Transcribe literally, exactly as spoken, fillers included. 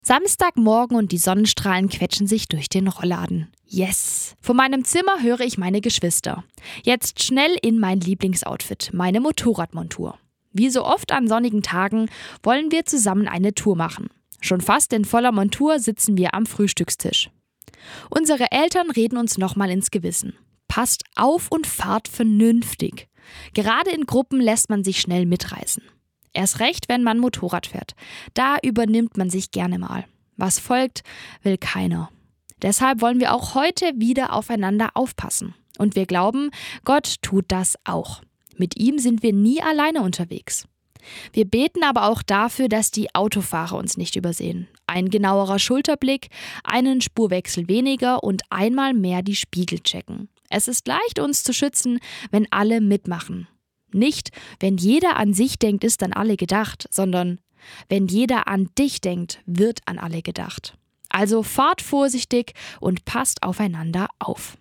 Samstagmorgen und die Sonnenstrahlen quetschen sich durch den Rollladen. Yes! Von meinem Zimmer höre ich meine Geschwister. Jetzt schnell in mein Lieblingsoutfit, meine Motorradmontur. Wie so oft an sonnigen Tagen wollen wir zusammen eine Tour machen. Schon fast in voller Montur sitzen wir am Frühstückstisch. Unsere Eltern reden uns nochmal ins Gewissen. Passt auf und fahrt vernünftig. Gerade in Gruppen lässt man sich schnell mitreißen. Erst recht, wenn man Motorrad fährt. Da übernimmt man sich gerne mal. Was folgt, will keiner. Deshalb wollen wir auch heute wieder aufeinander aufpassen. Und wir glauben, Gott tut das auch. Mit ihm sind wir nie alleine unterwegs. Wir beten aber auch dafür, dass die Autofahrer uns nicht übersehen. Ein genauerer Schulterblick, einen Spurwechsel weniger und einmal mehr die Spiegel checken. Es ist leicht, uns zu schützen, wenn alle mitmachen. Nicht, wenn jeder an sich denkt, ist an alle gedacht, sondern wenn jeder an dich denkt, wird an alle gedacht. Also fahrt vorsichtig und passt aufeinander auf.